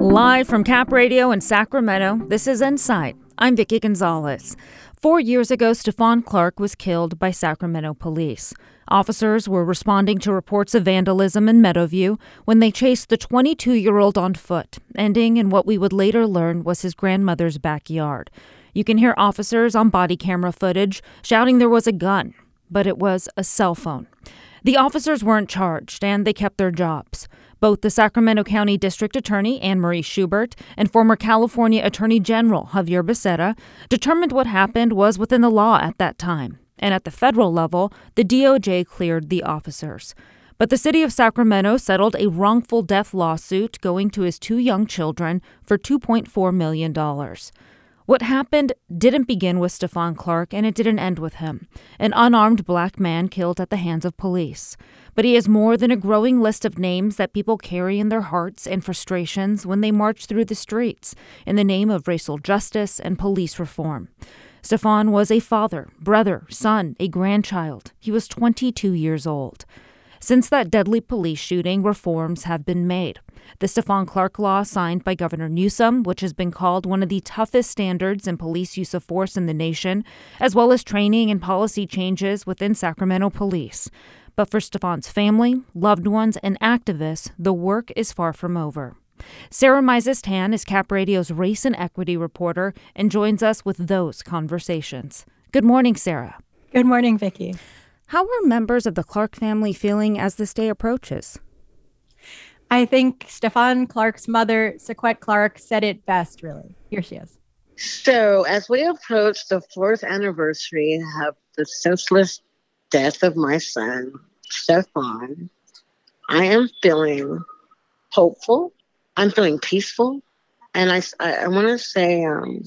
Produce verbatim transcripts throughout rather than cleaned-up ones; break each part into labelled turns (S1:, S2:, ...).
S1: Live from Cap Radio in Sacramento, this is Insight. I'm Vicki Gonzalez. Four years ago, Stephon Clark was killed by Sacramento police. Officers were responding to reports of vandalism in Meadowview when they chased the twenty-two-year-old on foot, ending in what we would later learn was his grandmother's backyard. You can hear officers on body camera footage shouting there was a gun, but it was a cell phone. The officers weren't charged, and they kept their jobs. Both the Sacramento County District Attorney Anne Marie Schubert and former California Attorney General Javier Becerra determined what happened was within the law at that time. And at the federal level, the D O J cleared the officers. But the city of Sacramento settled a wrongful death lawsuit going to his two young children for two point four million dollars. What happened didn't begin with Stephon Clark, and it didn't end with him, an unarmed black man killed at the hands of police. But he is more than a growing list of names that people carry in their hearts and frustrations when they march through the streets in the name of racial justice and police reform. Stephon was a father, brother, son, a grandchild. He was twenty-two years old. Since that deadly police shooting, reforms have been made. The Stephon Clark law signed by Governor Newsom, which has been called one of the toughest standards in police use of force in the nation, as well as training and policy changes within Sacramento police. But for Stephon's family, loved ones, and activists, the work is far from over. Sarah Mises-Tan is Cap Radio's race and equity reporter and joins us with those conversations. Good morning, Sarah.
S2: Good morning, Vicki.
S1: How are members of the Clark family feeling as this day approaches?
S2: I think Stephon Clark's mother, Sequette Clark, said it best, really. Here she is.
S3: So as we approach the fourth anniversary of the senseless death of my son, Stephon, I am feeling hopeful. I'm feeling peaceful. And I, I, I want to say um,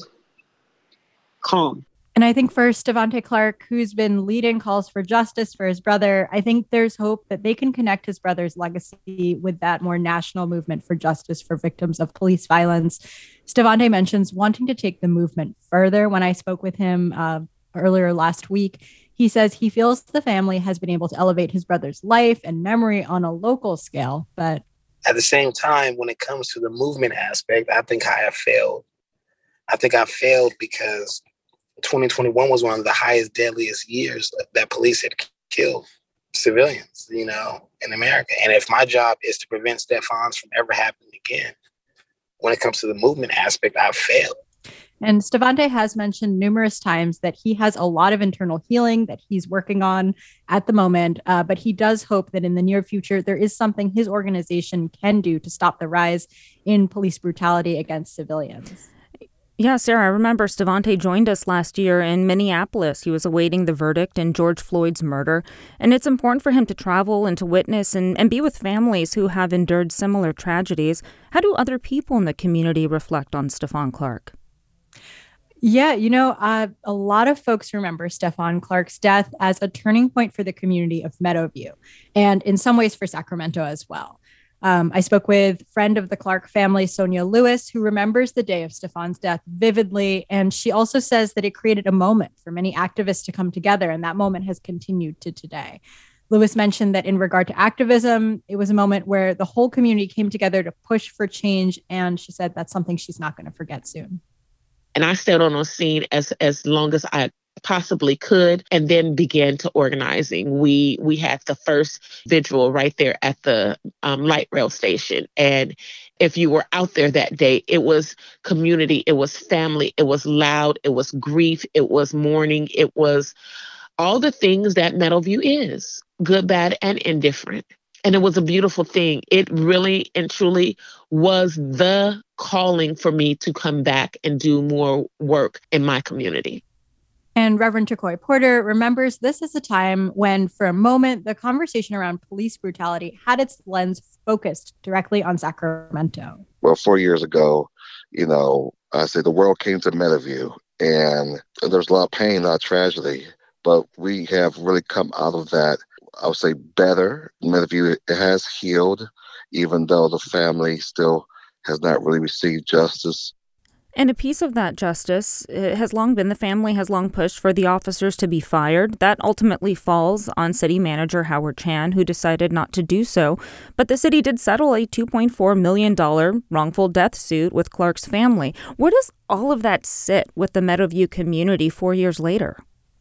S3: calm.
S2: And I think for Stevante Clark, who's been leading calls for justice for his brother, I think there's hope that they can connect his brother's legacy with that more national movement for justice for victims of police violence. Stevante mentions wanting to take the movement further. When I spoke with him uh, earlier last week, he says he feels the family has been able to elevate his brother's life and memory on a local scale. But
S4: at the same time, when it comes to the movement aspect, I think I have failed. I think I failed because twenty twenty-one was one of the highest, deadliest years that police had killed civilians, you know, in America. And if my job is to prevent Stephon's from ever happening again, when it comes to the movement aspect, I've failed.
S2: And Stevante has mentioned numerous times that he has a lot of internal healing that he's working on at the moment, uh, but he does hope that in the near future, there is something his organization can do to stop the rise in police brutality against civilians.
S1: Yeah, Sarah, I remember Stevante joined us last year in Minneapolis. He was awaiting the verdict in George Floyd's murder. And it's important for him to travel and to witness and, and be with families who have endured similar tragedies. How do other people in the community reflect on Stephon Clark?
S2: Yeah, you know, uh, a lot of folks remember Stephon Clark's death as a turning point for the community of Meadowview, and in some ways for Sacramento as well. Um, I spoke with friend of the Clark family, Sonia Lewis, who remembers the day of Stephon's death vividly. And she also says that it created a moment for many activists to come together. And that moment has continued to today. Lewis mentioned that in regard to activism, it was a moment where the whole community came together to push for change. And she said that's something she's not going to forget soon.
S5: And I stayed on the scene as, as long as I possibly could, and then began to organizing. We we had the first vigil right there at the um, light rail station. And if you were out there that day, it was community, it was family, it was loud, it was grief, it was mourning, it was all the things that Meadowview is, good, bad, and indifferent. And it was a beautiful thing. It really and truly was the calling for me to come back and do more work in my community.
S2: And Reverend Chacoy Porter remembers this is a time when, for a moment, the conversation around police brutality had its lens focused directly on Sacramento.
S6: Well, four years ago, you know, I say the world came to Meadowview, and there's a lot of pain, a lot of tragedy, but we have really come out of that, I would say, better. Meadowview has healed, even though the family still has not really received justice.
S1: And a piece of that justice has long been the family has long pushed for the officers to be fired. That ultimately falls on city manager Howard Chan, who decided not to do so. But the city did settle a two point four million dollars wrongful death suit with Clark's family. Where does all of that sit with the Meadowview community four years later?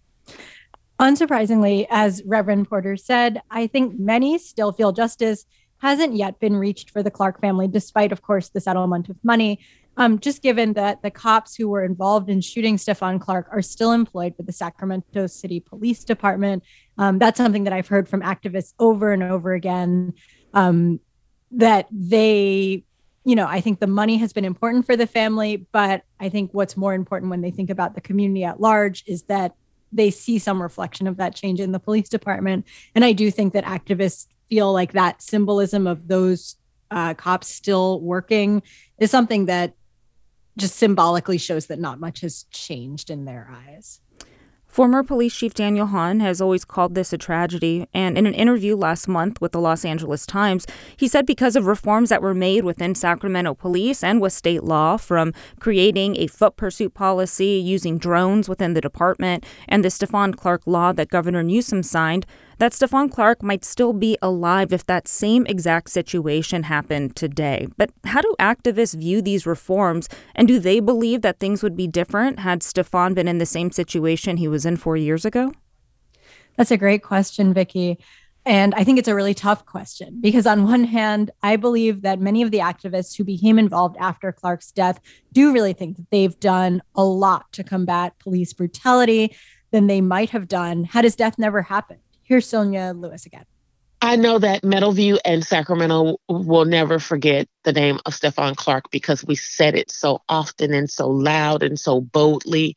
S2: Unsurprisingly, as Reverend Porter said, I think many still feel justice hasn't yet been reached for the Clark family, despite, of course, the settlement of money. Um, just given that the cops who were involved in shooting Stephon Clark are still employed with the Sacramento City Police Department. Um, that's something that I've heard from activists over and over again, um, that they, you know, I think the money has been important for the family, but I think what's more important when they think about the community at large is that they see some reflection of that change in the police department. And I do think that activists feel like that symbolism of those uh, cops still working is something that just symbolically shows that not much has changed in their eyes.
S1: Former Police Chief Daniel Hahn has always called this a tragedy, and in an interview last month with the Los Angeles Times, he said because of reforms that were made within Sacramento Police and with state law, from creating a foot pursuit policy, using drones within the department, and the Stephon Clark law that Governor Newsom signed, that Stephon Clark might still be alive if that same exact situation happened today. But how do activists view these reforms, and do they believe that things would be different had Stephon been in the same situation he was in four years ago?
S2: That's a great question, Vicki. And I think it's a really tough question because on one hand, I believe that many of the activists who became involved after Clark's death do really think that they've done a lot to combat police brutality than they might have done had his death never happened. Here's Sonia Lewis again.
S5: I know that Meadowview and Sacramento will never forget the name of Stephon Clark because we said it so often and so loud and so boldly.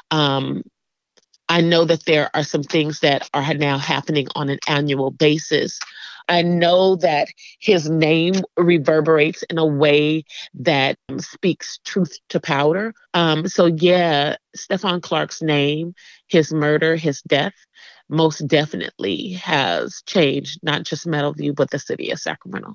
S5: Um, I know that there are some things that are now happening on an annual basis. I know that his name reverberates in a way that speaks truth to power. Um, so yeah, Stephon Clark's name, his murder, his death, most definitely has changed not just Meadowview, but the city of Sacramento.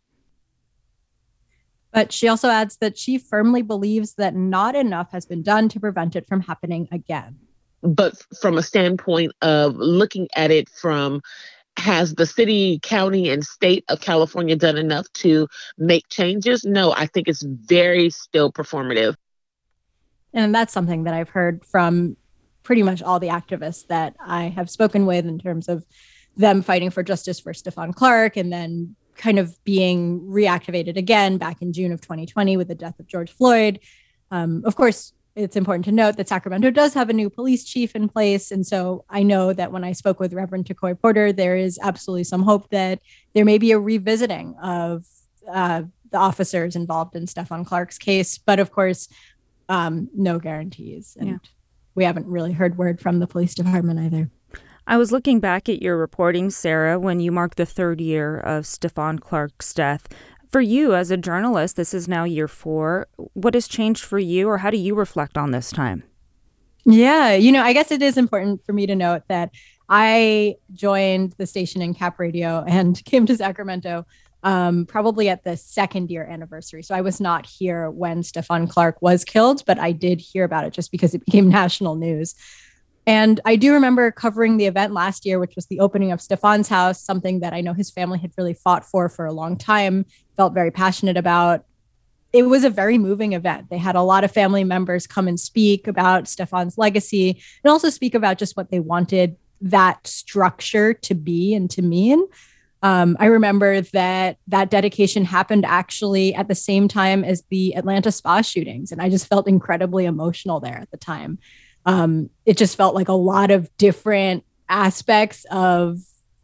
S2: But she also adds that she firmly believes that not enough has been done to prevent it from happening again.
S5: But from a standpoint of looking at it from, has the city, county, and state of California done enough to make changes? No, I think it's very still performative.
S2: And that's something that I've heard from pretty much all the activists that I have spoken with in terms of them fighting for justice for Stephon Clark and then kind of being reactivated again back in June of twenty twenty with the death of George Floyd. Um, of course, it's important to note that Sacramento does have a new police chief in place. And so I know that when I spoke with Reverend Tacoy Porter, there is absolutely some hope that there may be a revisiting of uh, the officers involved in Stephon Clark's case. But of course, um, no guarantees. And yeah. We haven't really heard word from the police department either.
S1: I was looking back at your reporting, Sarah, when you marked the third year of Stephon Clark's death. For you as a journalist, this is now year four. What has changed for you, or how do you reflect on this time?
S2: Yeah, you know, I guess it is important for me to note that I joined the station in Cap Radio and came to Sacramento um, probably at the second year anniversary. So I was not here when Stephon Clark was killed, but I did hear about it just because it became national news. And I do remember covering the event last year, which was the opening of Stephon's house, something that I know his family had really fought for for a long time, felt very passionate about. It was a very moving event. They had a lot of family members come and speak about Stephon's legacy and also speak about just what they wanted that structure to be and to mean. Um, I remember that that dedication happened actually at the same time as the Atlanta spa shootings. And I just felt incredibly emotional there at the time. Um, it just felt like a lot of different aspects of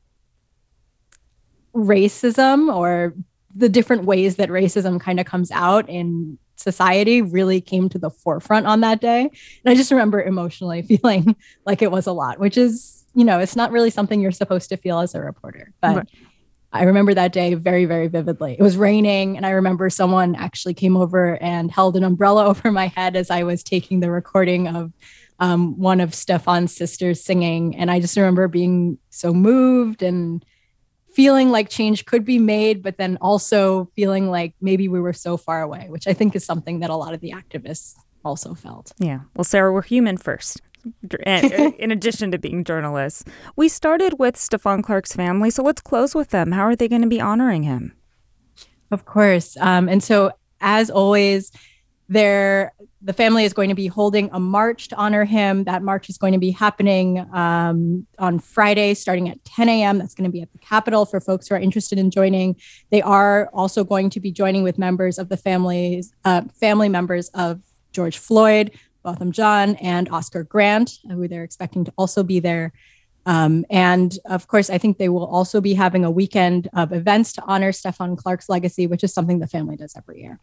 S2: racism, or the different ways that racism kind of comes out in society, really came to the forefront on that day. And I just remember emotionally feeling like it was a lot, which is, you know, it's not really something you're supposed to feel as a reporter. But right. I remember that day very, very vividly. It was raining, and I remember someone actually came over and held an umbrella over my head as I was taking the recording of um, one of Stephon's sisters singing. And I just remember being so moved and feeling like change could be made, but then also feeling like maybe we were so far away, which I think is something that a lot of the activists also felt.
S1: Yeah. Well, Sarah, we're human first. In addition to being journalists, we started with Stephon Clark's family, so let's close with them. How are they going to be honoring him?
S2: Of course. Um, and so, as always, there the family is going to be holding a march to honor him. That march is going to be happening um, on Friday, starting at ten a.m. That's going to be at the Capitol for folks who are interested in joining. They are also going to be joining with members of the families, uh, family members of George Floyd, Botham Jean, and Oscar Grant, who they're expecting to also be there. Um, and of course, I think they will also be having a weekend of events to honor Stephon Clark's legacy, which is something the family does every year.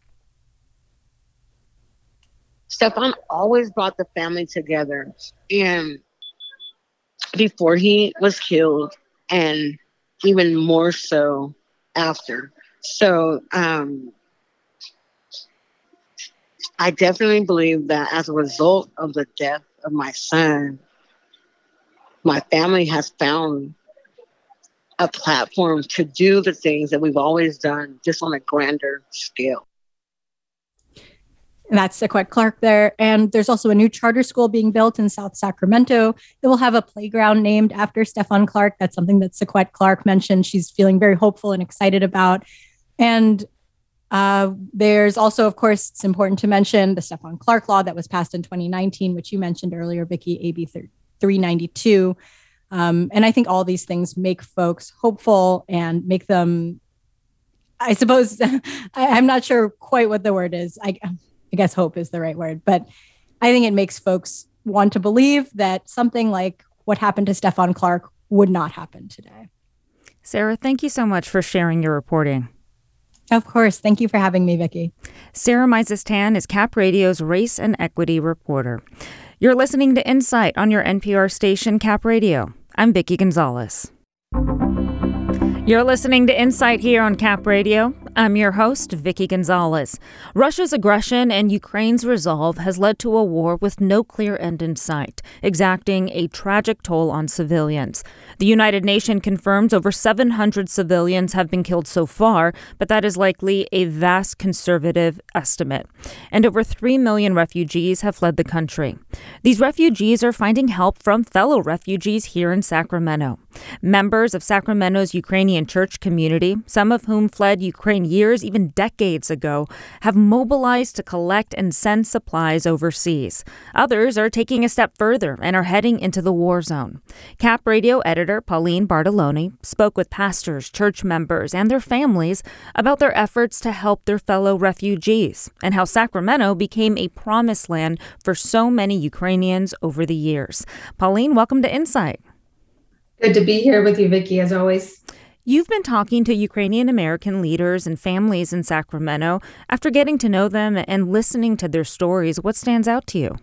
S3: Stephon always brought the family together, and before he was killed, and even more so after. So um, I definitely believe that as a result of the death of my son, my family has found a platform to do the things that we've always done, just on a grander scale.
S2: And that's Sequette Clark there. And there's also a new charter school being built in South Sacramento that will have a playground named after Stephon Clark. That's something that Sequette Clark mentioned she's feeling very hopeful and excited about. And uh, there's also, of course, it's important to mention the Stephon Clark law that was passed in twenty nineteen, which you mentioned earlier, Vicki, A B three ninety-two. Um, and I think all these things make folks hopeful and make them, I suppose, I, I'm not sure quite what the word is. I I guess hope is the right word, but I think it makes folks want to believe that something like what happened to Stephon Clark would not happen today.
S1: Sarah, thank you so much for sharing your reporting.
S2: Of course. Thank you for having me, Vicki.
S1: Sarah Meisestan is Cap Radio's race and equity reporter. You're listening to Insight on your N P R station, Cap Radio. I'm Vicki Gonzalez. You're listening to Insight here on Cap Radio. I'm your host, Vicki Gonzalez. Russia's aggression and Ukraine's resolve has led to a war with no clear end in sight, exacting a tragic toll on civilians. The United Nations confirms over seven hundred civilians have been killed so far, but that is likely a vast conservative estimate. And over three million refugees have fled the country. These refugees are finding help from fellow refugees here in Sacramento. Members of Sacramento's Ukrainian church community, some of whom fled Ukraine years, even decades ago, have mobilized to collect and send supplies overseas. Others are taking a step further and are heading into the war zone. Cap Radio editor Pauline Bartoloni spoke with pastors, church members, and their families about their efforts to help their fellow refugees and how Sacramento became a promised land for so many Ukrainians over the years. Pauline, welcome to Insight.
S7: Good to be here with you, Vicki, as always.
S1: You've been talking to Ukrainian American leaders and families in Sacramento. After getting to know them and listening to their stories, what stands out to you?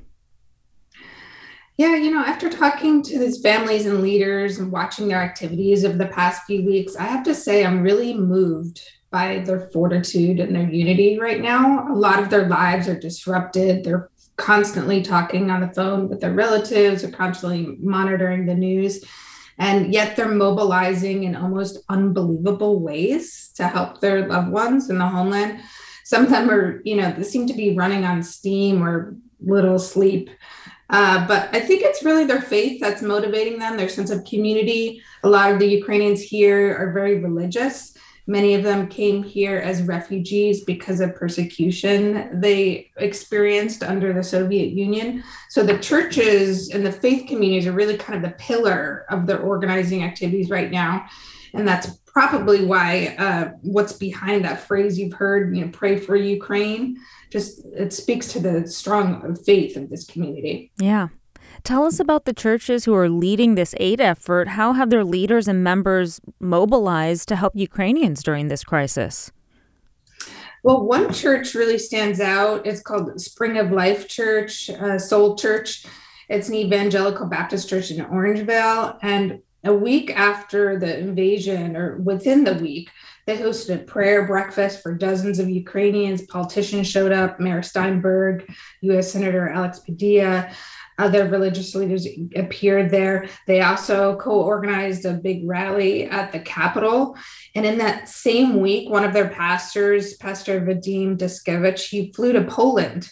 S7: Yeah, you know, after talking to these families and leaders and watching their activities over the past few weeks, I have to say I'm really moved by their fortitude and their unity right now. A lot of their lives are disrupted. They're constantly talking on the phone with their relatives or constantly monitoring the news. And yet they're mobilizing in almost unbelievable ways to help their loved ones in the homeland. Some of them are, you know, they seem to be running on steam or little sleep. Uh, but I think it's really their faith that's motivating them, their sense of community. A lot of the Ukrainians here are very religious. Many of them came here as refugees because of persecution they experienced under the Soviet Union. So the churches and the faith communities are really kind of the pillar of their organizing activities right now. And that's probably why uh, what's behind that phrase you've heard, you know, pray for Ukraine. Just it speaks to the strong faith of this community.
S1: Yeah. Tell us about the churches who are leading this aid effort. How have their leaders and members mobilized to help Ukrainians during this crisis?
S7: Well, one church really stands out. It's called Spring of Life Church, uh, Soul Church. It's an evangelical Baptist church in Orangevale. And a week after the invasion, or within the week, they hosted a prayer breakfast for dozens of Ukrainians. Politicians showed up, Mayor Steinberg, U S Senator Alex Padilla. Other religious leaders appeared there. They also co-organized a big rally at the Capitol. And in that same week, one of their pastors, Pastor Vadim Duskevich, he flew to Poland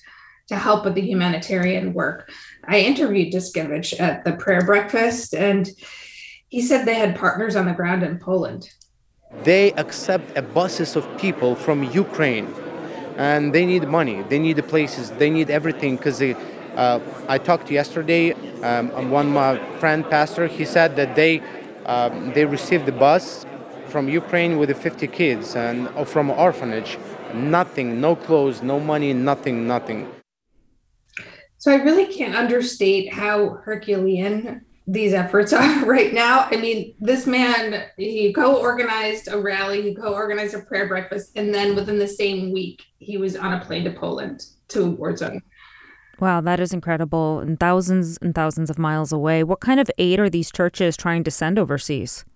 S7: to help with the humanitarian work. I interviewed Dyszkiewicz at the prayer breakfast, and he said they had partners on the ground in Poland.
S8: They accept a buses of people from Ukraine, and they need money, they need the places, they need everything. Because uh, I talked yesterday, um, one my friend pastor, he said that they uh, they received the bus from Ukraine with the fifty kids and uh, from an orphanage. Nothing, no clothes, no money, nothing, nothing.
S7: So I really can't understate how Herculean these efforts are right now. I mean, this man, he co-organized a rally, he co-organized a prayer breakfast, and then within the same week, he was on a plane to Poland, to a war zone.
S1: Wow, that is incredible. And thousands and thousands of miles away. What kind of aid are these churches trying to send overseas?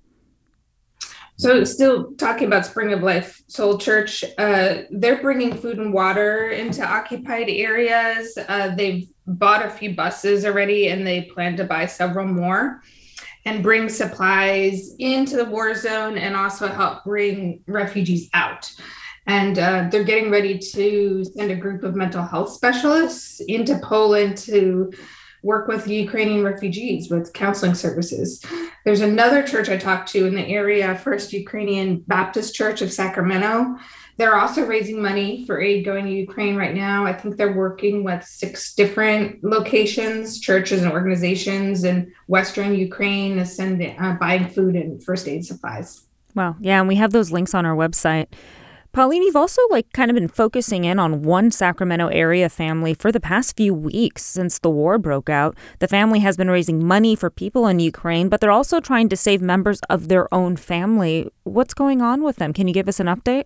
S7: So still talking about Spring of Life Soul Church, uh, they're bringing food and water into occupied areas. Uh, they've bought a few buses already, and they plan to buy several more and bring supplies into the war zone and also help bring refugees out. And uh, they're getting ready to send a group of mental health specialists into Poland to work with Ukrainian refugees with counseling services. There's another church I talked to in the area, First Ukrainian Baptist Church of Sacramento. They're also raising money for aid going to Ukraine right now. I think they're working with six different locations, churches and organizations in Western Ukraine, sending, uh, buying food and first aid supplies.
S1: Wow. Yeah, and we have those links on our website. Pauline, you've also like kind of been focusing in on one Sacramento area family for the past few weeks since the war broke out. The family has been raising money for people in Ukraine, but they're also trying to save members of their own family. What's going on with them? Can you give us an update?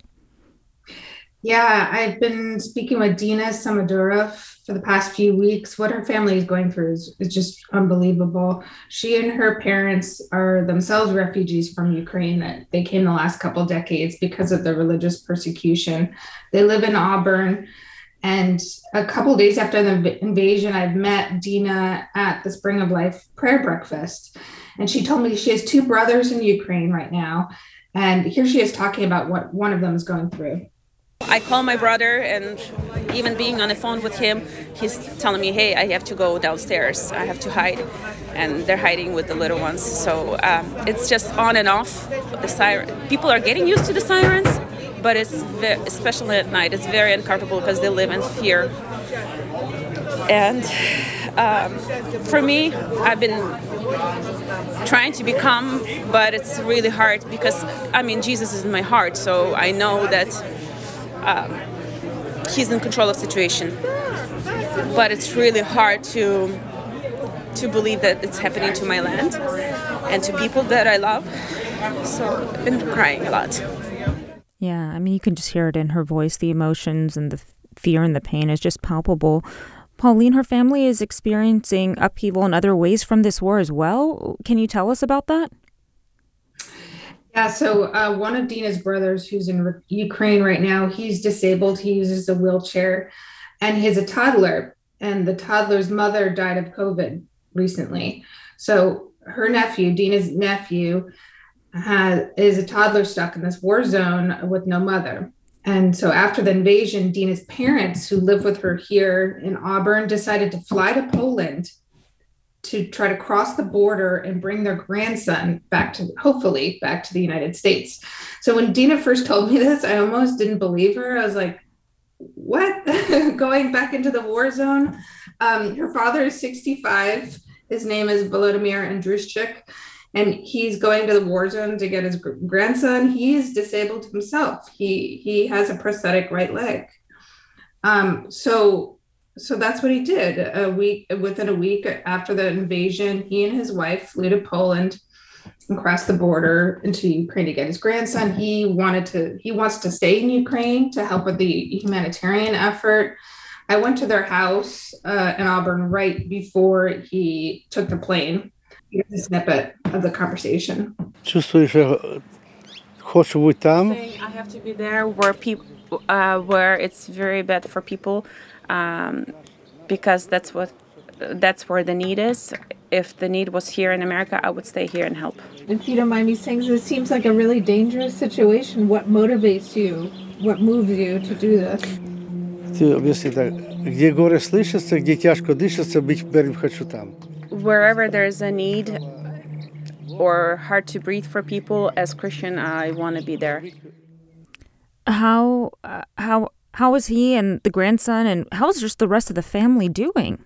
S7: Yeah, I've been speaking with Dina Samadurov for the past few weeks. What her family is going through is, is just unbelievable. She and her parents are themselves refugees from Ukraine. That they came the last couple decades because of the religious persecution. They live in Auburn. And a couple days after the invasion, I've met Dina at the Spring of Life prayer breakfast. And she told me she has two brothers in Ukraine right now. And here she is talking about what one of them is going through.
S9: I call my brother, and even being on the phone with him, he's telling me, hey, I have to go downstairs. I have to hide. And they're hiding with the little ones. So um, it's just on and off. The siren. People are getting used to the sirens, but it's ve- especially at night, it's very uncomfortable because they live in fear. And um, for me, I've been trying to be calm, but it's really hard because, I mean, Jesus is in my heart, so I know that Um, he's in control of the situation, but it's really hard to to believe that it's happening to my land and to people that I love. So I've been crying a lot.
S1: Yeah, I mean, you can just hear it in her voice. The emotions and the fear and the pain is just palpable. Pauline, her family is experiencing upheaval in other ways from this war as well. Can you tell us about that?
S7: Yeah, so uh, one of Dina's brothers who's in re- Ukraine right now, he's disabled. He uses a wheelchair, and he's a toddler. And the toddler's mother died of COVID recently. So her nephew, Dina's nephew, has, is a toddler stuck in this war zone with no mother. And so after the invasion, Dina's parents, who live with her here in Auburn, decided to fly to Poland to try to cross the border and bring their grandson back to, hopefully, back to the United States. So when Dina first told me this, I almost didn't believe her. I was like, what? Going back into the war zone? Um, her father is sixty-five. His name is Volodymyr Andrushchik, and he's going to the war zone to get his grandson. He is disabled himself. He, he has a prosthetic right leg. Um, so So that's what he did. A week within a week after the invasion, he and his wife flew to Poland and crossed the border into Ukraine to get his grandson. He wanted to. He wants to stay in Ukraine to help with the humanitarian effort. I went to their house uh, in Auburn right before he took the plane. Here's a snippet of the conversation.
S9: I have to be there where people, uh, where it's very bad for people. Um, because that's what that's where the need is. If the need was here in America, I would stay here and help.
S10: If you don't mind me saying, this seems like a really dangerous situation. What motivates you? What moves you to do this?
S11: To obviously the Где горе слышится, где тяжко дышится, быть первым хочу там.
S9: Wherever there's a need or hard to breathe for people, as Christian, I want to be there.
S1: How uh, how how is he and the grandson, and how is just the rest of the family doing?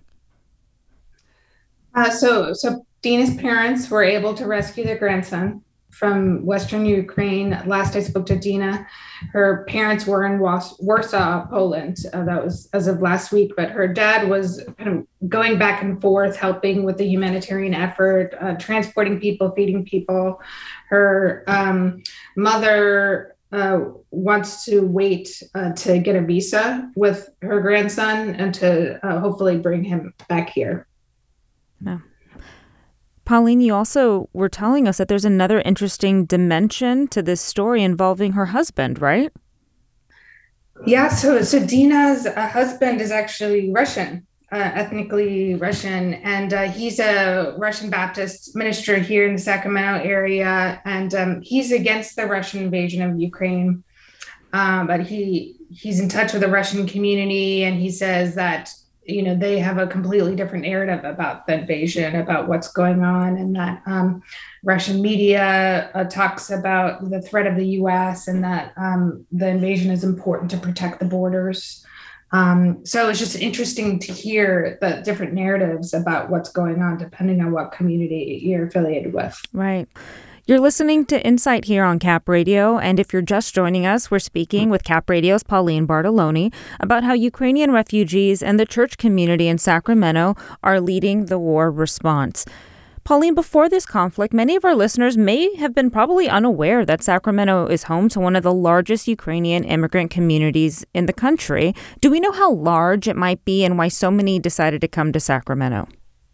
S7: Uh, so, so Dina's parents were able to rescue their grandson from Western Ukraine. Last I spoke to Dina, her parents were in Was- Warsaw, Poland. Uh, that was as of last week, but her dad was kind of going back and forth, helping with the humanitarian effort, uh, transporting people, feeding people. Her um, mother uh, wants to wait uh, to get a visa with her grandson and to uh, hopefully bring him back here.
S1: No. Pauline, you also were telling us that there's another interesting dimension to this story involving her husband, right?
S7: Yeah, so so Dina's uh, husband is actually Russian, uh, ethnically Russian, and uh, he's a Russian Baptist minister here in the Sacramento area, and um, he's against the Russian invasion of Ukraine, um, but he he's in touch with the Russian community, and he says that, you know, they have a completely different narrative about the invasion, about what's going on, and that um, Russian media uh, talks about the threat of the U S and that um, the invasion is important to protect the borders. Um, so it's just interesting to hear the different narratives about what's going on, depending on what community you're affiliated with.
S1: Right. You're listening to Insight here on Cap Radio, and if you're just joining us, we're speaking with Cap Radio's Pauline Bartoloni about how Ukrainian refugees and the church community in Sacramento are leading the war response. Pauline, before this conflict, many of our listeners may have been probably unaware that Sacramento is home to one of the largest Ukrainian immigrant communities in the country. Do we know how large it might be and why so many decided to come to Sacramento?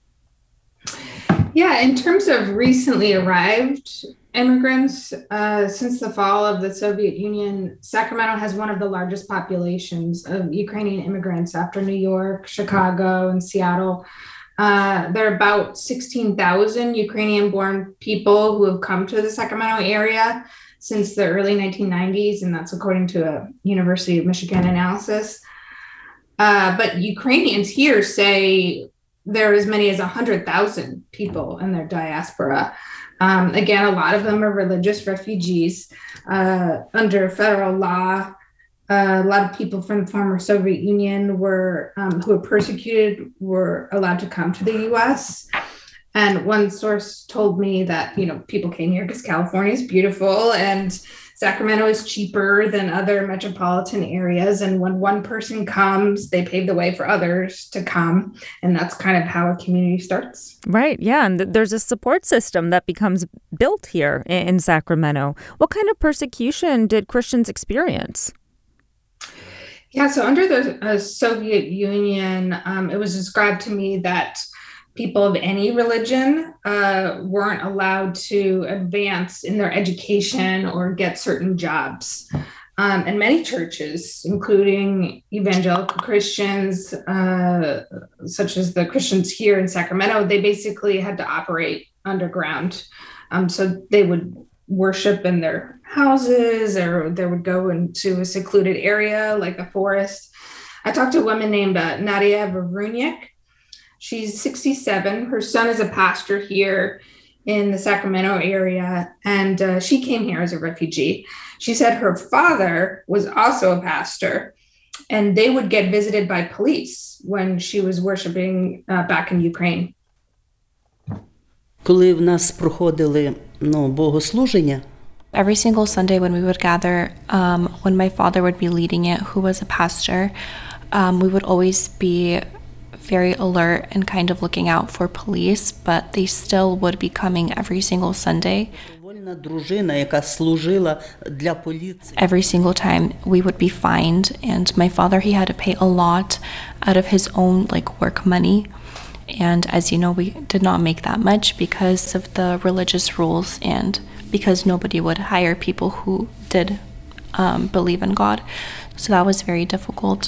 S7: Yeah, in terms of recently arrived immigrants, uh, since the fall of the Soviet Union, Sacramento has one of the largest populations of Ukrainian immigrants after New York, Chicago, and Seattle. Uh, there are about sixteen thousand Ukrainian-born people who have come to the Sacramento area since the early nineteen nineties, and that's according to a University of Michigan analysis. Uh, but Ukrainians here say there are as many as one hundred thousand people in their diaspora. Um, again, a lot of them are religious refugees. Uh, under federal law, uh, a lot of people from the former Soviet Union were um, who were persecuted were allowed to come to the U S. And one source told me that, you know, people came here because California is beautiful and Sacramento is cheaper than other metropolitan areas. And when one person comes, they pave the way for others to come. And that's kind of how a community starts.
S1: Right. Yeah. And th- there's a support system that becomes built here in, in Sacramento. What kind of persecution did Christians experience?
S7: Yeah. So under the uh, Soviet Union, um, it was described to me that people of any religion uh, weren't allowed to advance in their education or get certain jobs. Um, and many churches, including evangelical Christians, uh, such as the Christians here in Sacramento, they basically had to operate underground. Um, so they would worship in their houses, or they would go into a secluded area like a forest. I talked to a woman named uh, Nadia Vavrunyik. She's sixty-seven. Her son is a pastor here in the Sacramento area, and uh, she came here as a refugee. She said her father was also a pastor, and they would get visited by police when she was worshiping uh, back in Ukraine.
S12: Коли в нас проходили, ну, богослуження,
S13: every single Sunday when we would gather, um, when my father would be leading it, who was a pastor, um, we would always be very alert and kind of looking out for police, but they still would be coming every single Sunday. Every single time we would be fined, and my father, he had to pay a lot out of his own like work money. And as you know, we did not make that much because of the religious rules and because nobody would hire people who did um, believe in God. So that was very difficult.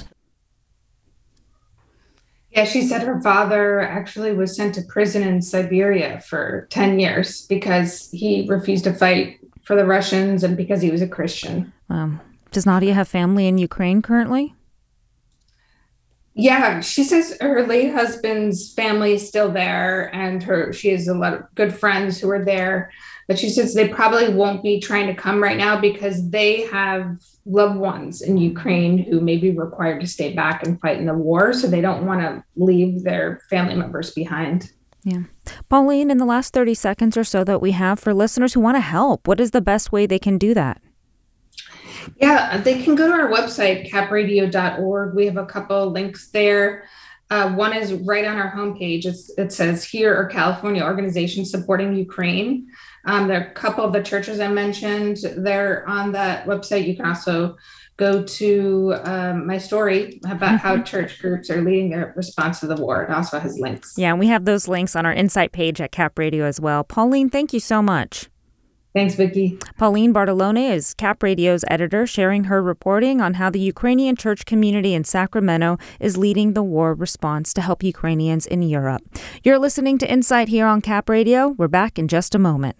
S7: Yeah, she said her father actually was sent to prison in Siberia for ten years because he refused to fight for the Russians and because he was a Christian.
S1: Um, does Nadia have family in Ukraine currently?
S7: Yeah, she says her late husband's family is still there, and her she has a lot of good friends who are there. But she says they probably won't be trying to come right now because they have loved ones in Ukraine who may be required to stay back and fight in the war. So they don't want to leave their family members behind.
S1: Yeah. Pauline, in the last thirty seconds or so that we have for listeners who want to help, what is the best way they can do that?
S7: Yeah, they can go to our website, cap radio dot org. We have a couple links there. Uh, one is right on our homepage. It's, it says, here are California organizations supporting Ukraine. Um, there are a couple of the churches I mentioned. They're on that website. You can also go to um, my story about how church groups are leading their response to the war. It also has links.
S1: Yeah, we have those links on our Insight page at Cap Radio as well. Pauline, thank you so much.
S7: Thanks, Vicki.
S1: Pauline Bartolone is Cap Radio's editor, sharing her reporting on how the Ukrainian church community in Sacramento is leading the war response to help Ukrainians in Europe. You're listening to Insight here on Cap Radio. We're back in just a moment.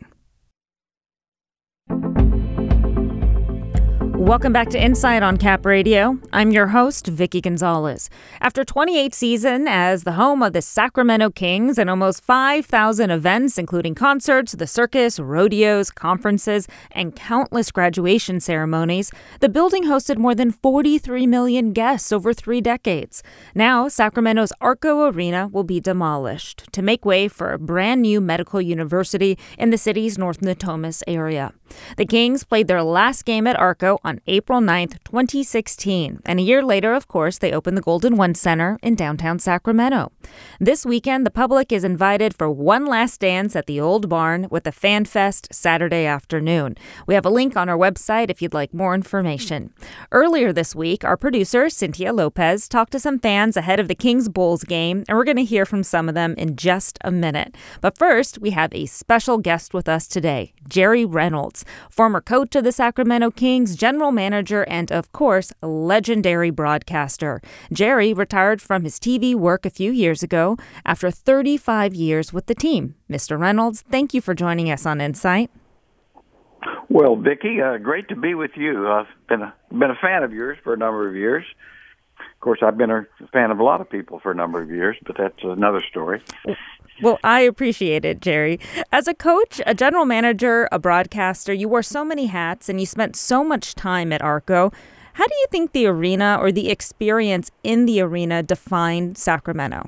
S1: Welcome back to Insight on Cap Radio. I'm your host, Vicki Gonzalez. After twenty-eight seasons as the home of the Sacramento Kings and almost five thousand events, including concerts, the circus, rodeos, conferences, and countless graduation ceremonies, the building hosted more than forty-three million guests over three decades. Now, Sacramento's Arco Arena will be demolished to make way for a brand new medical university in the city's North Natomas area. The Kings played their last game at Arco on April ninth, twenty sixteen, and a year later, of course, they opened the Golden One Center in downtown Sacramento. This weekend, the public is invited for one last dance at the Old Barn with a fan fest Saturday afternoon. We have a link on our website if you'd like more information. Earlier this week, our producer, Cynthia Lopez, talked to some fans ahead of the Kings Bulls game, and we're going to hear from some of them in just a minute. But first, we have a special guest with us today, Jerry Reynolds, former coach of the Sacramento Kings, general manager, and, of course, a legendary broadcaster. Jerry retired from his T V work a few years ago after thirty-five years with the team. Mister Reynolds, thank you for joining us on Insight.
S14: Well, Vicki, uh, great to be with you. I've been a, been a fan of yours for a number of years. Of course, I've been a fan of a lot of people for a number of years, but that's another story.
S1: Well, I appreciate it, Jerry. As a coach, a general manager, a broadcaster, you wore so many hats and you spent so much time at Arco. How do you think the arena or the experience in the arena defined Sacramento?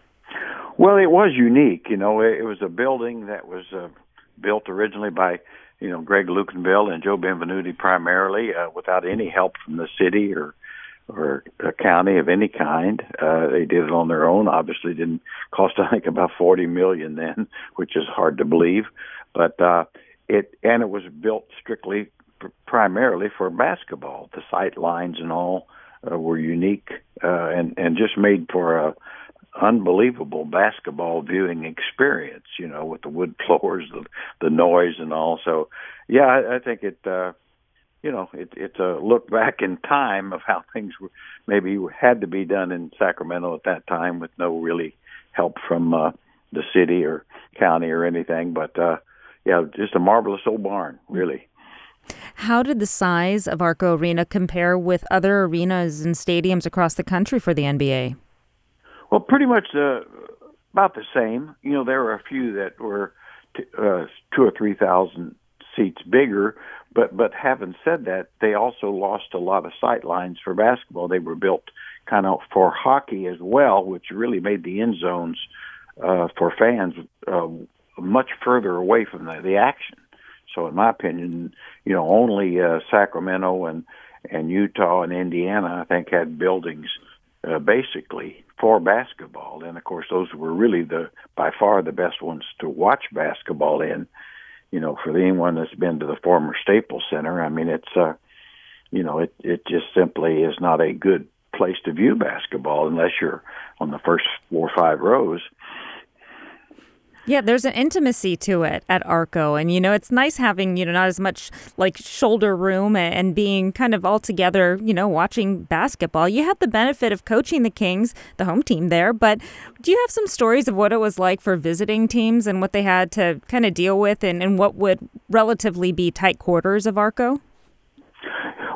S14: Well, it was unique. You know, it, it was a building that was uh, built originally by, you know, Greg Lukenville and Joe Benvenuti primarily, uh, without any help from the city or or a county of any kind. Uh, they did it on their own. Obviously didn't cost, I think, about forty million dollars then, which is hard to believe. But uh, it and it was built strictly pr- primarily for basketball. The sight lines and all uh, were unique uh, and, and just made for a unbelievable basketball viewing experience, you know, with the wood floors, the, the noise and all. So, yeah, I, I think it... Uh, You know, it, it's a look back in time of how things were, maybe had to be done in Sacramento at that time with no really help from uh, the city or county or anything. But, uh, yeah, just a marvelous old barn, really.
S1: How did the size of Arco Arena compare with other arenas and stadiums across the country for the N B A?
S14: Well, pretty much uh, about the same. You know, there were a few that were t- uh, two or three thousand seats bigger. But but having said that, they also lost a lot of sight lines for basketball. They were built kind of for hockey as well, which really made the end zones uh, for fans uh, much further away from the, the action. So in my opinion, you know, only uh, Sacramento and, and Utah and Indiana, I think, had buildings uh, basically for basketball. And, of course, those were really the by far the best ones to watch basketball in. You know, for anyone that's been to the former Staples Center, I mean, it's, uh, you know, it, it just simply is not a good place to view basketball unless you're on the first four or five rows.
S1: Yeah, there's an intimacy to it at Arco. And, you know, it's nice having, you know, not as much like shoulder room and being kind of all together, you know, watching basketball. You had the benefit of coaching the Kings, the home team there. But do you have some stories of what it was like for visiting teams and what they had to kind of deal with and, and what would relatively be tight quarters of Arco?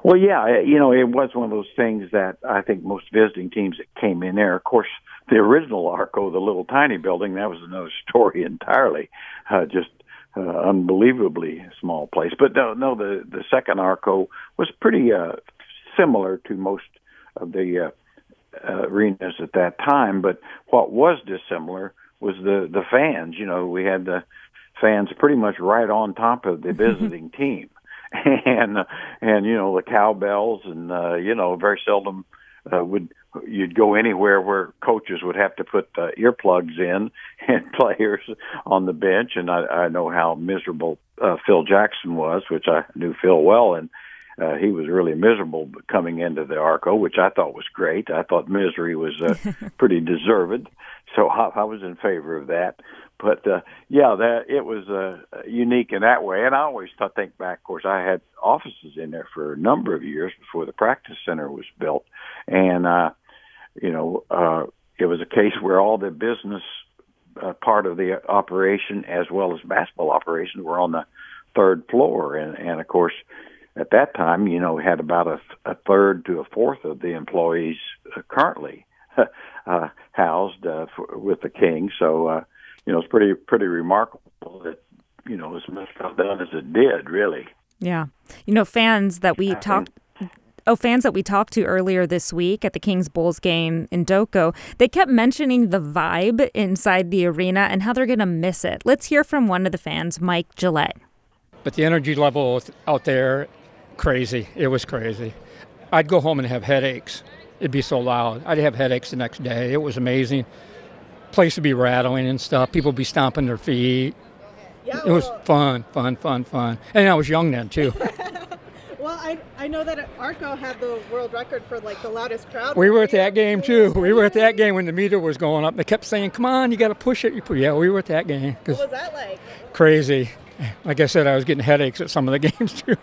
S14: Well, yeah, you know, it was one of those things that I think most visiting teams that came in there, of course, the original Arco, the little tiny building, that was another story entirely, uh, just uh, unbelievably small place. But no, no, the, the second Arco was pretty uh, similar to most of the uh, uh, arenas at that time. But what was dissimilar was the, the fans. You know, we had the fans pretty much right on top of the visiting team. And, uh, and, you know, the cowbells and, uh, you know, very seldom uh, would, you'd go anywhere where coaches would have to put uh, earplugs in and players on the bench. And I, I know how miserable uh, Phil Jackson was, which I knew Phil well. And uh, he was really miserable coming into the Arco, which I thought was great. I thought misery was uh, pretty deserved. So I, I was in favor of that. But, uh, yeah, that it was uh, unique in that way. And I always thought, think back, of course, I had offices in there for a number of years before the practice center was built. And, uh, you know, uh, it was a case where all the business uh, part of the operation as well as basketball operations were on the third floor. And, and of course, at that time, you know, we had about a, a third to a fourth of the employees uh, currently uh, housed uh, for, with the King. So, uh, you know, it's pretty pretty remarkable that, you know, as much got done as it did, really.
S1: Yeah. You know, fans that we talked oh, fans that we talked to earlier this week at the Kings Bulls game in Doko, they kept mentioning the vibe inside the arena and how they're going to miss it. Let's hear from one of the fans, Mike Gillette.
S15: But the energy level out there, crazy. It was crazy. I'd go home and have headaches. It'd be so loud. I'd have headaches the next day. It was amazing. Place would be rattling and stuff. People would be stomping their feet.
S10: Yeah,
S15: it was
S10: well,
S15: fun, fun, fun, fun. And I was young then, too.
S10: Well, I I know that Arco had the world record for, like, the loudest crowd.
S15: We were at that game, too. We were at that game when the meter was going up. They kept saying, come on, you got to push it. You push. Yeah, we were at that game.
S10: What was that like?
S15: Crazy. Like I said, I was getting headaches at some of the games, too.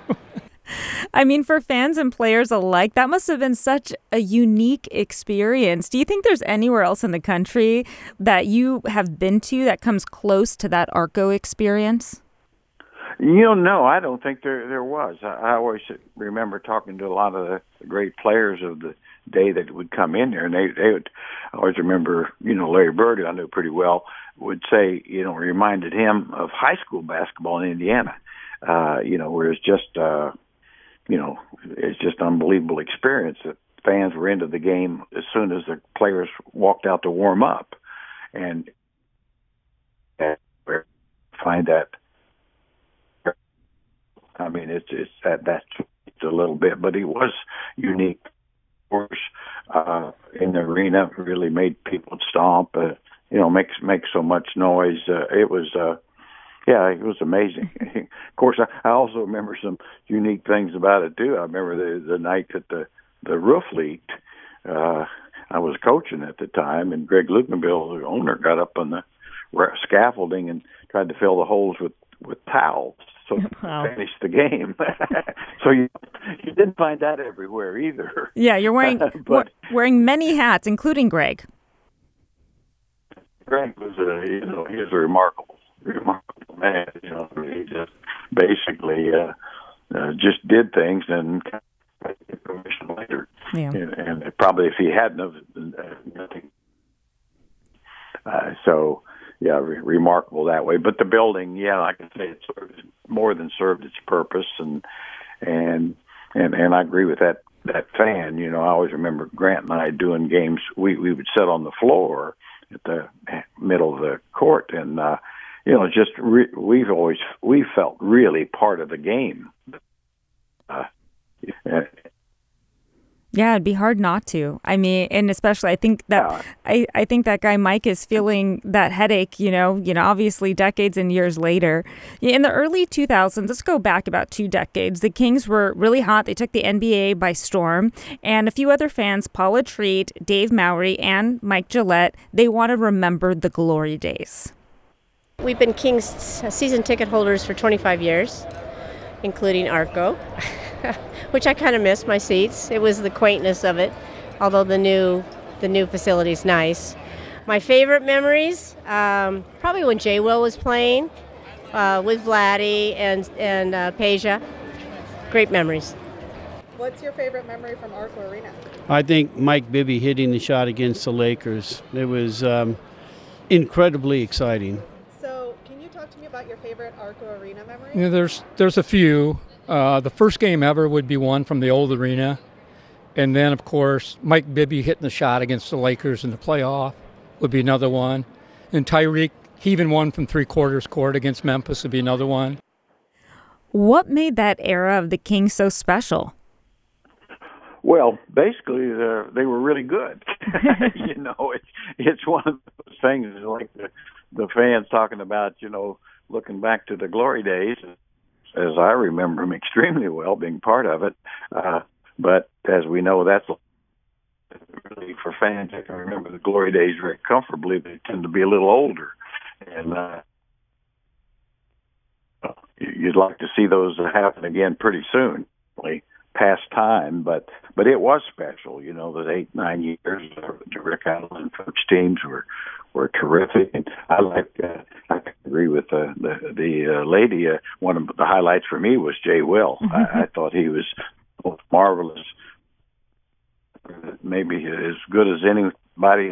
S1: I mean, for fans and players alike, that must have been such a unique experience. Do you think there's anywhere else in the country that you have been to that comes close to that Arco experience?
S14: You know, no, I don't think there there was. I, I always remember talking to a lot of the great players of the day that would come in there, and they, they would I always remember, you know, Larry Bird, who I knew pretty well, would say, you know, reminded him of high school basketball in Indiana, uh, you know, where it's just, uh, you know, it's just an unbelievable experience that fans were into the game as soon as the players walked out to warm up. And I find that, I mean, it's, it's that, that's a little bit, but it was unique. Of course, uh, in the arena, really made people stomp, uh, you know, makes, makes so much noise. Uh, it was, uh, Yeah, it was amazing. Of course, I, I also remember some unique things about it, too. I remember the, the night that the, the roof leaked. Uh, I was coaching at the time, and Greg Lukenbill, the owner, got up on the scaffolding and tried to fill the holes with, with towels so
S1: wow.
S14: to finish the game. So you, you didn't find that everywhere either.
S1: Yeah, you're wearing but, wearing many hats, including Greg.
S14: Greg was a, you know, he was a remarkable remarkable man, you know. He just basically uh, uh, just did things and got information later.
S1: Yeah.
S14: And, and probably if he hadn't have, uh, nothing. Uh, so, yeah, re- remarkable that way. But the building, yeah, like I say, it served, more than served its purpose, and and and and I agree with that that fan. You know, I always remember Grant and I doing games. We we would sit on the floor at the middle of the court, and uh, you know, just re- we've always we felt really part of the game. Uh, yeah.
S1: Yeah, it'd be hard not to. I mean, and especially I think that yeah. I, I think that guy Mike is feeling that headache, you know, you know, obviously decades and years later. In the early two thousands, let's go back about two decades, the Kings were really hot. They took the N B A by storm. And a few other fans, Paula Treat, Dave Mowry, and Mike Gillette, they want to remember the glory days.
S16: We've been Kings season ticket holders for twenty-five years, including Arco. Which I kind of miss my seats. It was the quaintness of it, although the new the new facility's nice. My favorite memories, um, probably when J. Will was playing uh, with Vladdy and and uh, Peja. Great memories.
S10: What's your favorite memory from Arco Arena?
S17: I think Mike Bibby hitting the shot against the Lakers. It was um, incredibly exciting.
S10: So, can you talk to me about your favorite Arco Arena memory?
S15: Yeah, there's there's a few. Uh, the first game ever would be one from the old arena. And then, of course, Mike Bibby hitting the shot against the Lakers in the playoff would be another one. And Tyreek heaving one from three-quarters court against Memphis would be another one.
S1: What made that era of the Kings so special?
S14: Well, basically, they were really good. you know, it's it's one of those things like the the fans talking about, you know, looking back to the glory days, as I remember them extremely well, being part of it. Uh, but as we know, that's really for fans that can remember the glory days very comfortably. They tend to be a little older, and uh, you'd like to see those happen again pretty soon. Past time, but but it was special. You know, those eight nine years the Rick Allen coach teams were were terrific, and I like uh, I agree with uh, the the uh, lady. Uh, one of the highlights for me was Jay Will. Mm-hmm. I, I thought he was marvelous, maybe as good as anybody.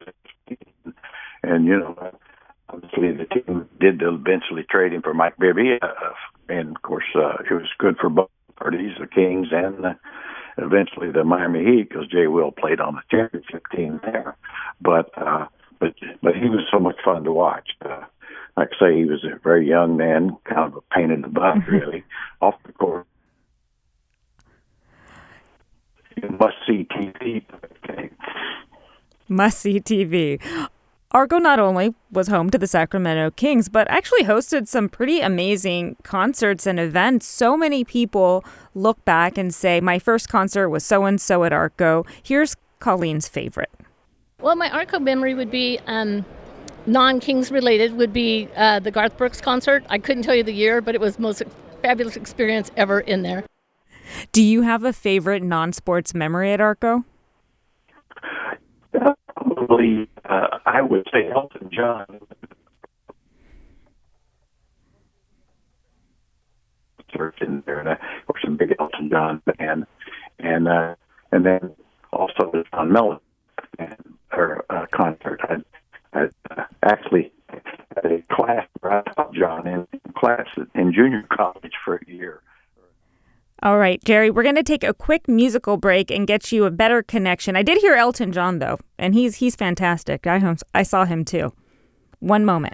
S14: And you know, obviously the team did eventually trade him for Mike Bibby, uh, and of course uh, it was good for both parties, the Kings and uh, eventually the Miami Heat, because Jay Will played on the championship team there. But uh, but but he was so much fun to watch. Uh, like I say, he was a very young man, kind of a pain in the butt, really, off the court. Must see T V.
S1: Must see T V. Arco not only was home to the Sacramento Kings, but actually hosted some pretty amazing concerts and events. So many people look back and say, my first concert was so-and-so at Arco. Here's Colleen's favorite.
S18: Well, my Arco memory would be, um, non-Kings related, would be uh, the Garth Brooks concert. I couldn't tell you the year, but it was the most fabulous experience ever in there.
S1: Do you have a favorite non-sports memory at Arco?
S14: Probably, uh, I would say Elton John. In there, and of course, a big Elton John fan, and uh, and then also the John Mellon and her uh, concert. I, I uh, actually had a class where I taught John in class in junior college for a year.
S1: All right, Jerry, we're going to take a quick musical break and get you a better connection. I did hear Elton John, though, and he's he's fantastic. I, I saw him, too. One moment.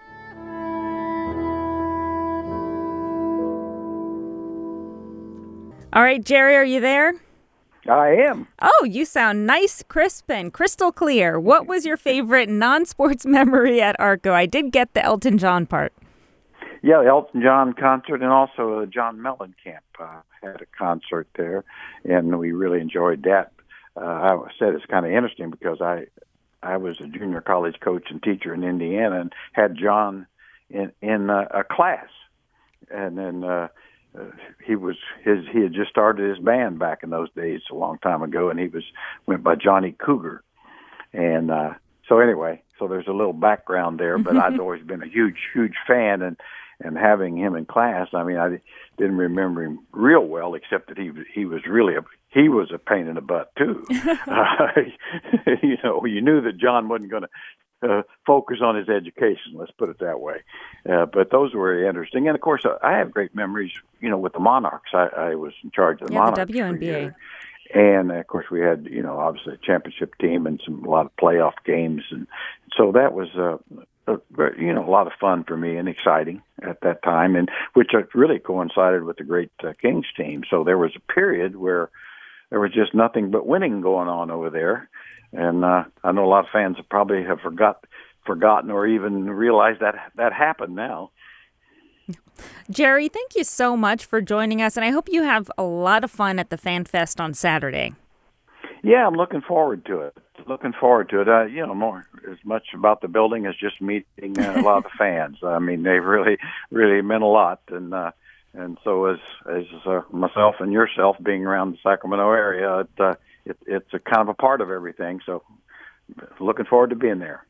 S1: All right, Jerry, are you there?
S14: I am.
S1: Oh, you sound nice, crisp, and crystal clear. What was your favorite non-sports memory at Arco? I did get the Elton John part.
S14: Yeah, the Elton John concert, and also a John Mellencamp uh, had a concert there, and we really enjoyed that. Uh, I said it's kind of interesting because I I was a junior college coach and teacher in Indiana and had John in in uh, a class, and then uh, uh, he was his he had just started his band back in those days a long time ago, and he was went by Johnny Cougar, and uh, so anyway, so there's a little background there, but I've always been a huge huge fan and. And having him in class, I mean, I didn't remember him real well, except that he he was really a he was a pain in the butt too. uh, you know, you knew that John wasn't going to uh, focus on his education. Let's put it that way. Uh, but those were very interesting, and of course, uh, I have great memories. You know, with the Monarchs, I, I was in charge of the
S1: yeah,
S14: Monarchs.
S1: the W N B A.
S14: And of course, we had, you know, obviously a championship team and some a lot of playoff games, and so that was, uh, a, you know, a lot of fun for me and exciting at that time, and which really coincided with the great uh, Kings team. So there was a period where there was just nothing but winning going on over there, and uh, I know a lot of fans have probably have forgot forgotten or even realized that that happened now.
S1: Jerry, thank you so much for joining us, and I hope you have a lot of fun at the Fan Fest on Saturday.
S14: Yeah, I'm looking forward to it. Looking forward to it. Uh, you know, more as much about the building as just meeting uh, a lot of the fans. I mean, they really, really meant a lot, and uh, and so as as uh, myself and yourself being around the Sacramento area, it, uh, it, it's a kind of a part of everything. So, looking forward to being there.
S1: Yep.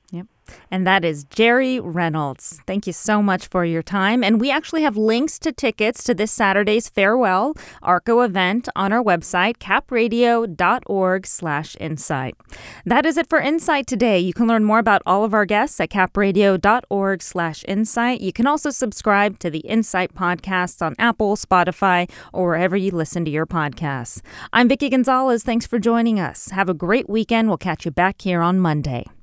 S1: And that is Jerry Reynolds. Thank you so much for your time. And we actually have links to tickets to this Saturday's Farewell ARCO event on our website, capradio.org slash insight. That is it for Insight today. You can learn more about all of our guests at capradio.org slash insight. You can also subscribe to the Insight podcast on Apple, Spotify, or wherever you listen to your podcasts. I'm Vicki Gonzalez. Thanks for joining us. Have a great weekend. We'll catch you back here on Monday.